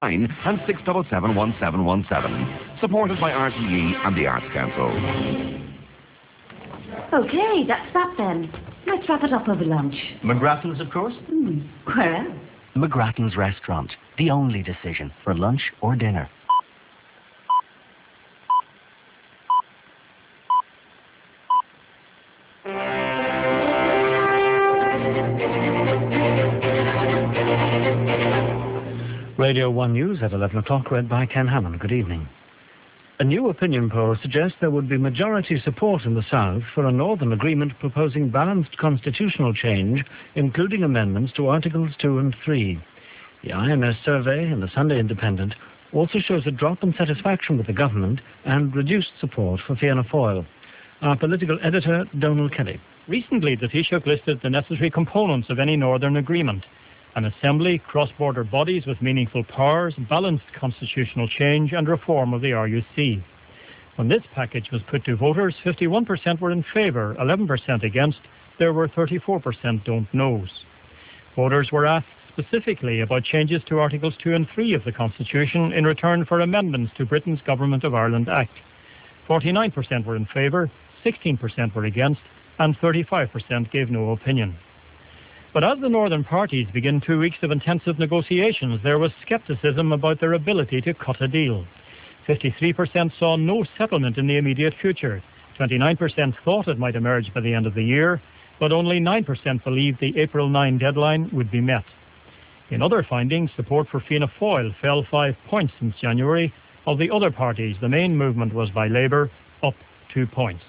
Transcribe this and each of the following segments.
and 6771717. Supported by RTE and the Arts Council. OK, that's that then. Let's wrap it up over lunch. McGrattan's, of course. Where else? McGrattan's Restaurant. The only decision for lunch or dinner. Radio 1 News at 11 o'clock, read by Ken Hammond. Good evening. A new opinion poll suggests there would be majority support in the South for a Northern agreement proposing balanced constitutional change, including amendments to Articles 2 and 3. The IMS survey in the Sunday Independent also shows a drop in satisfaction with the government and reduced support for Fianna Fáil. Our political editor, Donald Kelly. Recently, the Taoiseach listed the necessary components of any Northern agreement: an assembly, cross-border bodies with meaningful powers, balanced constitutional change and reform of the RUC. When this package was put to voters, 51% were in favour, 11% against. There were 34% don't knows. Voters were asked specifically about changes to Articles 2 and 3 of the Constitution in return for amendments to Britain's Government of Ireland Act. 49% were in favour, 16% were against, and 35% gave no opinion. But as the Northern parties begin 2 weeks of intensive negotiations, there was scepticism about their ability to cut a deal. 53% saw no settlement in the immediate future. 29% thought it might emerge by the end of the year, but only 9% believed the April 9 deadline would be met. In other findings, support for Fianna Fáil fell 5 points since January. Of the other parties, the main movement was by Labour, up 2 points.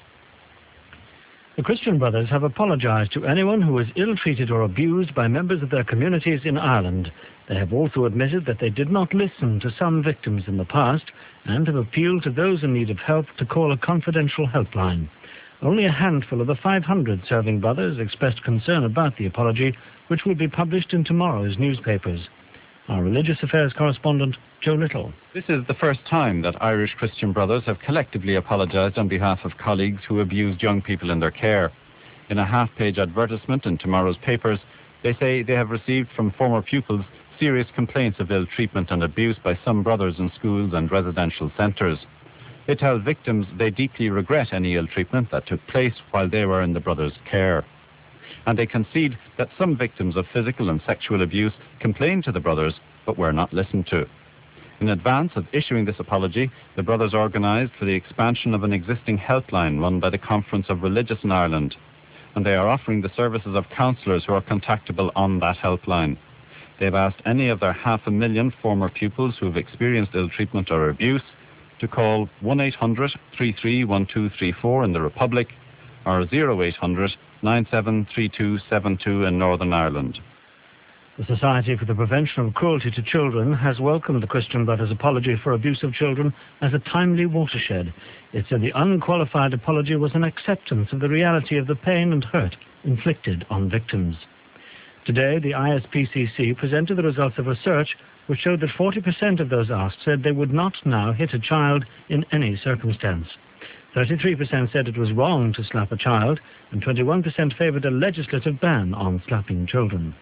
The Christian Brothers have apologised to anyone who was ill-treated or abused by members of their communities in Ireland. They have also admitted that they did not listen to some victims in the past and have appealed to those in need of help to call a confidential helpline. Only a handful of the 500 serving brothers expressed concern about the apology, which will be published in tomorrow's newspapers. Our religious affairs correspondent, Joe Little. This is the first time that Irish Christian Brothers have collectively apologised on behalf of colleagues who abused young people in their care. In a half-page advertisement in tomorrow's papers, they say they have received from former pupils serious complaints of ill treatment and abuse by some brothers in schools and residential centres. They tell victims they deeply regret any ill treatment that took place while they were in the brothers' care. And they concede that some victims of physical and sexual abuse complained to the brothers but were not listened to. In advance of issuing this apology, the brothers organised for the expansion of an existing helpline run by the Conference of Religious in Ireland, and they are offering the services of counsellors who are contactable on that helpline. They've asked any of their 500,000 former pupils who have experienced ill treatment or abuse to call 1800 331234 in the Republic or 0800 973272 in Northern Ireland. The Society for the Prevention of Cruelty to Children has welcomed the Christian Brothers' apology for abuse of children as a timely watershed. It said the unqualified apology was an acceptance of the reality of the pain and hurt inflicted on victims. Today, the ISPCC presented the results of research which showed that 40% of those asked said they would not now hit a child in any circumstance. 33% said it was wrong to slap a child, and 21% favoured a legislative ban on slapping children.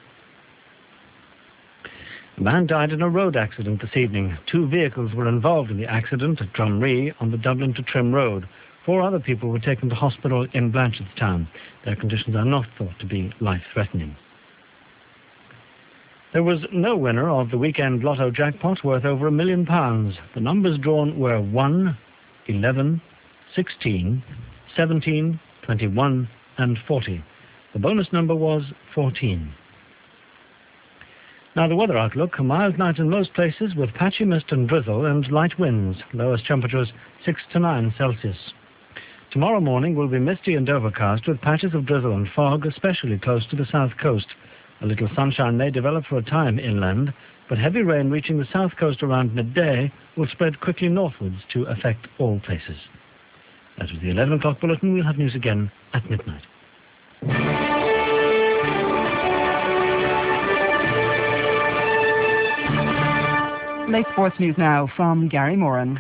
A man died in a road accident this evening. 2 vehicles were involved in the accident at Drumree on the Dublin to Trim Road. 4 other people were taken to hospital in Blanchardstown. Their conditions are not thought to be life-threatening. There was no winner of the weekend lotto jackpot worth over £1 million. The numbers drawn were 1, 11, 16, 17, 21 and 40. The bonus number was 14. Now the weather outlook: a mild night in most places with patchy mist and drizzle and light winds. Lowest temperatures 6 to 9 Celsius. Tomorrow morning will be misty and overcast with patches of drizzle and fog, especially close to the south coast. A little sunshine may develop for a time inland, but heavy rain reaching the south coast around midday will spread quickly northwards to affect all places. That was the 11 o'clock bulletin. We'll have news again at midnight. Late sports news now from Gary Moran.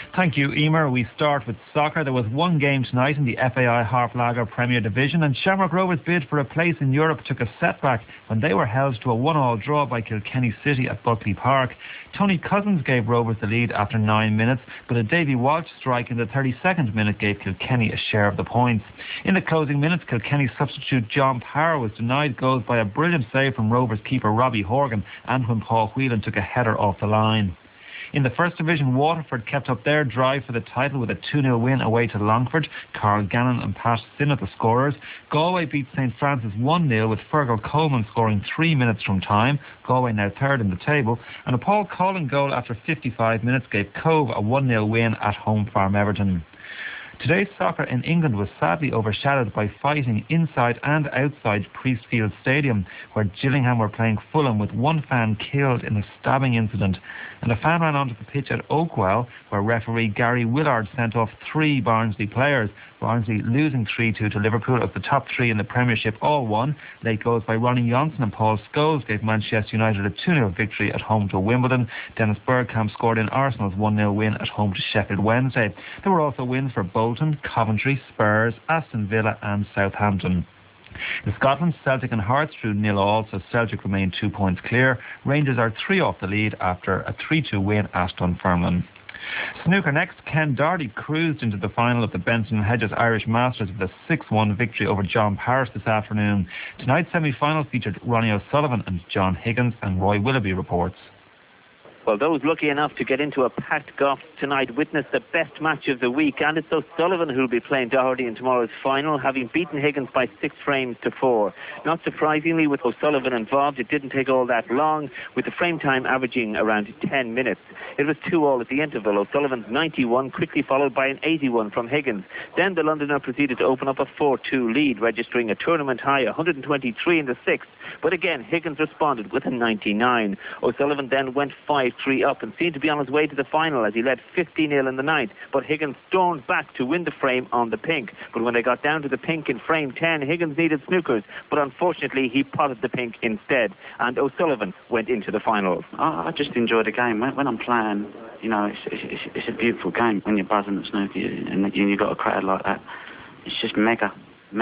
Thank you, Emer. We start with soccer. There was one game tonight in the FAI Harp-Lager Premier Division, and Shamrock Rovers' bid for a place in Europe took a setback when they were held to a 1-1 draw by Kilkenny City at Buckley Park. Tony Cousins gave Rovers the lead after 9 minutes, but a Davy Walsh strike in the 32nd minute gave Kilkenny a share of the points. In the closing minutes, Kilkenny substitute John Power was denied goals by a brilliant save from Rovers keeper Robbie Horgan, and when Paul Whelan took a header off the line. In the First Division, Waterford kept up their drive for the title with a 2-0 win away to Longford. Carl Gannon and Pat Sinnott the scorers. Galway beat St Francis 1-0 with Fergal Coleman scoring 3 minutes from time. Galway now third in the table. And a Paul Cullen goal after 55 minutes gave Cove a 1-0 win at home farm Everton. Today's soccer in England was sadly overshadowed by fighting inside and outside Priestfield Stadium, where Gillingham were playing Fulham with one fan killed in a stabbing incident. And a fan ran onto the pitch at Oakwell, where referee Gary Willard sent off 3 Barnsley players. Barnsley losing 3-2 to Liverpool as the top 3 in the Premiership all won. Late goals by Ronnie Johnson and Paul Scholes gave Manchester United a 2-0 victory at home to Wimbledon. Dennis Bergkamp scored in Arsenal's 1-0 win at home to Sheffield Wednesday. There were also wins for Bolton, Coventry, Spurs, Aston Villa and Southampton. In Scotland, Celtic and Hearts drew 0-0, so Celtic remain 2 points clear. Rangers are 3 off the lead after a 3-2 win at Dunfermline. Snooker next. Ken Doherty cruised into the final of the Benson & Hedges Irish Masters with a 6-1 victory over John Parrish this afternoon. Tonight's semi-final featured Ronnie O'Sullivan and John Higgins, and Roy Willoughby reports. Well, those lucky enough to get into a packed golf tonight witnessed the best match of the week, and it's O'Sullivan who'll be playing Doherty in tomorrow's final, having beaten Higgins by 6 frames to 4. Not surprisingly, with O'Sullivan involved, it didn't take all that long, with the frame time averaging around 10 minutes. It was 2-2 at the interval. O'Sullivan's 91 quickly followed by an 81 from Higgins. Then the Londoner proceeded to open up a 4-2 lead, registering a tournament high 123 in the 6th. But again, Higgins responded with a 99. O'Sullivan then went 5-3 up and seemed to be on his way to the final as he led 15-0 in the 9th. But Higgins stormed back to win the frame on the pink. But when they got down to the pink in frame 10, Higgins needed snookers. But unfortunately, he potted the pink instead. And O'Sullivan went into the finals. I just enjoy the game. When I'm playing, you know, it's a beautiful game when you're buzzing at snooker and you've got a crowd like that. It's just mega.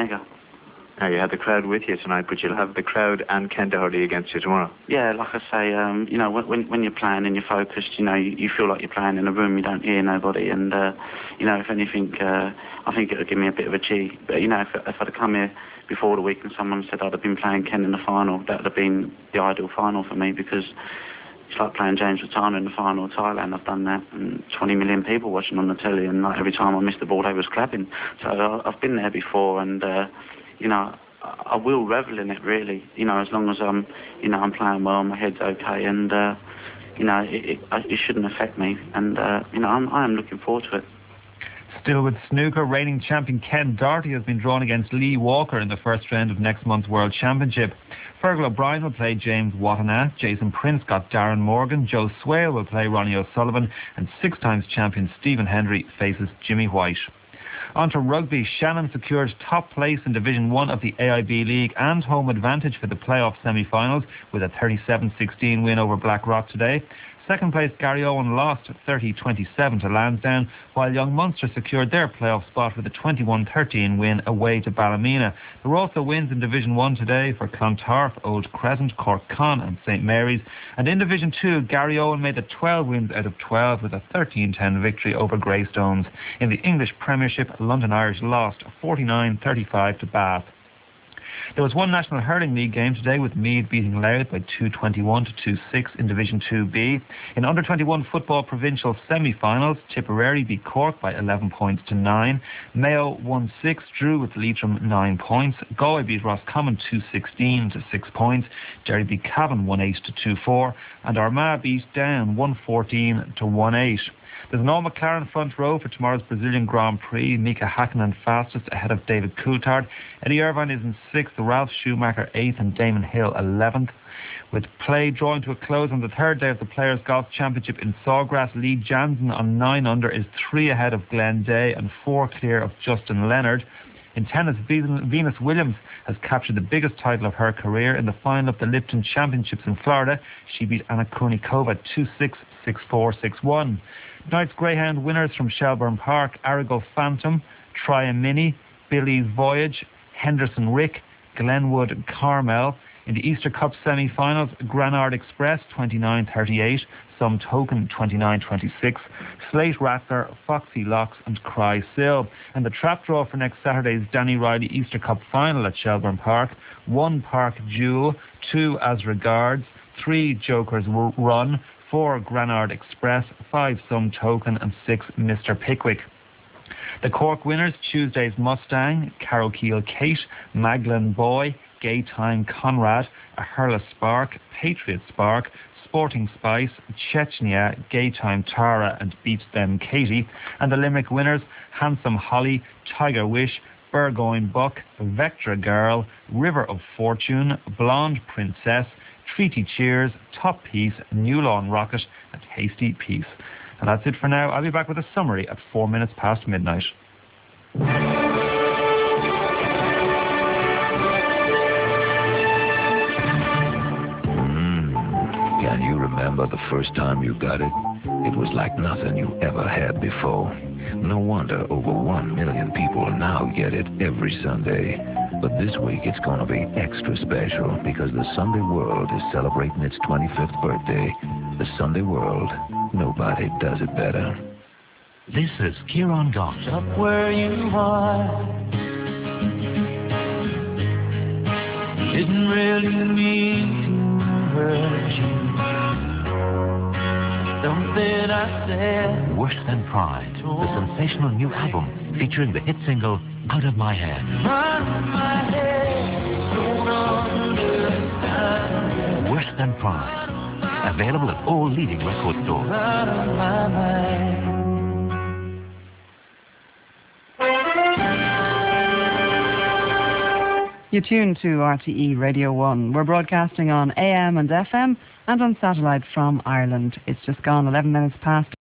Now, you had the crowd with you tonight, but you'll have the crowd and Ken Doherty against you tomorrow. Yeah, like I say, you know, when you're playing and you're focused, you know, you feel like you're playing in a room, you don't hear nobody, and, you know, if anything, I think it'll give me a bit of a G. But, you know, if I'd have come here before the week and someone said I'd have been playing Ken in the final, that would have been the ideal final for me, because it's like playing James Ratana in the final of Thailand. I've done that, and 20 million people watching on the telly, and like every time I missed the ball, they was clapping. So I've been there before, and, you know, I will revel in it, really. You know, as long as I'm playing well, my head's okay, and you know, it shouldn't affect me. And you know, I am looking forward to it. Still with snooker, reigning champion Ken Doherty has been drawn against Lee Walker in the first round of next month's World Championship. Fergal O'Brien will play James Watanabe, Jason Prince got Darren Morgan, Joe Swale will play Ronnie O'Sullivan, and 6-time champion Stephen Hendry faces Jimmy White. On to rugby, Shannon secured top place in Division 1 of the AIB League and home advantage for the playoff semi-finals with a 37-16 win over Blackrock today. Second place Garryowen lost 30-27 to Lansdowne, while Young Munster secured their playoff spot with a 21-13 win away to Ballymena. There were also wins in Division 1 today for Clontarf, Old Crescent, Cork Con and St Mary's. And in Division 2, Garryowen made it 12 wins out of 12 with a 13-10 victory over Greystones. In the English Premiership, London Irish lost 49-35 to Bath. There was one National Hurling League game today with Meath beating Louth by 221-26 in Division 2B. In Under-21 football provincial semi-finals, Tipperary beat Cork by 11 points to 9. Mayo 1-6, drew with Leitrim 9 points. Galway beat Roscommon 2-16 to 6 points. Derry beat Cavan 1-8 to 2-4. And Armagh beat Down 1-14 to 1-8. There's an all-McLaren front row for tomorrow's Brazilian Grand Prix. Mika Hakkinen fastest ahead of David Coulthard. Eddie Irvine is in 6th, Ralph Schumacher 8th and Damon Hill 11th. With play drawing to a close on the third day of the Players' Golf Championship in Sawgrass, Lee Jansen on 9 under is 3 ahead of Glenn Day and 4 clear of Justin Leonard. In tennis, Venus Williams has captured the biggest title of her career in the final of the Lipton Championships in Florida. She beat Anna Kournikova 2-6, 6-4, 6-1. Tonight's Greyhound winners from Shelbourne Park: Arago Phantom, Triamini, Billy's Voyage, Henderson Rick, Glenwood Carmel. In the Easter Cup semi-finals, Granard Express 29-38, Some Token 29-26, Slate Rattler, Foxy Locks and Cry Sill. And the trap draw for next Saturday's Danny Riley Easter Cup final at Shelbourne Park: 1 Park Jewel, 2 As Regards, 3 Joker's Run, 4 Granard Express, 5 Some Token and 6 Mr. Pickwick. The Cork winners: Tuesday's Mustang, Carrowkeel Kate, Maglan Boy, Gaytime Conrad, A Hurla Spark, Patriot Spark, Sporting Spice, Chechnya, Gaytime Tara and Beat Them Katie. And the Limerick winners: Handsome Holly, Tiger Wish, Burgoyne Buck, Vectra Girl, River of Fortune, Blonde Princess, Treaty Cheers, Top Piece, New Lawn Rocket and Hasty Peace. And that's it for now. I'll be back with a summary at 4 minutes past midnight. Can you remember the first time you got it? It was like nothing you ever had before. No wonder over 1 million people now get it every Sunday. But this week it's going to be extra special because the Sunday World is celebrating its 25th birthday. The Sunday World, nobody does it better. This is Kieran Gott. Up where you are didn't really mean to hurt you. Something I said. Worse Than Pride, the sensational new album featuring the hit single Out of My Head. My head, don't understand. Worse Than Pride. Available at all leading record stores. Out of my mind. You're tuned to RTE Radio 1. We're broadcasting on AM and FM and on satellite from Ireland. It's just gone 11 minutes past